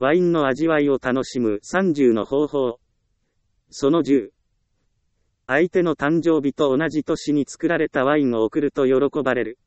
ワインの味わいを楽しむ30の方法。その10。相手の誕生日と同じ年に作られたワインを贈ると喜ばれる。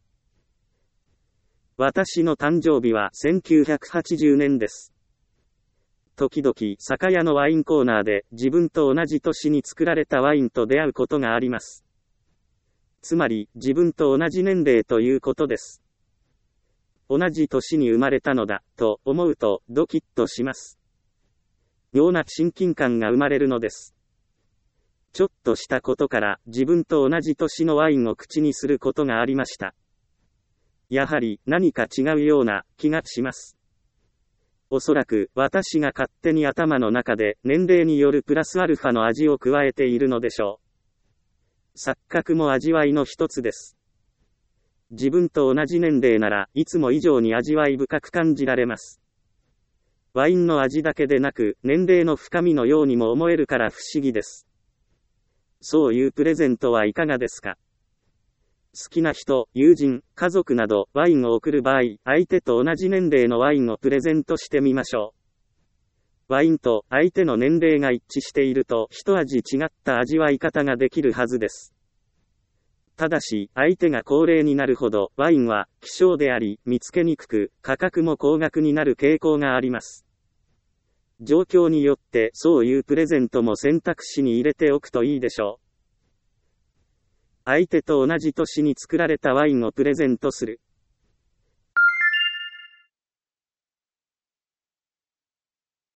私の誕生日は1980年です。時々、酒屋のワインコーナーで自分と同じ年に作られたワインと出会うことがあります。つまり、自分と同じ年齢ということです。同じ年に生まれたのだ、と思うと、ドキッとします。妙な親近感が生まれるのです。ちょっとしたことから、自分と同じ年のワインを口にすることがありました。やはり、何か違うような気がします。おそらく、私が勝手に頭の中で、年齢によるプラスアルファの味を加えているのでしょう。錯覚も味わいの一つです。自分と同じ年齢ならいつも以上に味わい深く感じられます。ワインの味だけでなく年齢の深みのようにも思えるから不思議です。そういうプレゼントはいかがですか？好きな人、友人、家族などワインを贈る場合、相手と同じ年齢のワインをプレゼントしてみましょう。ワインと相手の年齢が一致していると一味違った味わい方ができるはずです。ただし、相手が高齢になるほど、ワインは希少であり、見つけにくく、価格も高額になる傾向があります。状況によって、そういうプレゼントも選択肢に入れておくといいでしょう。相手と同じ年に作られたワインをプレゼントする。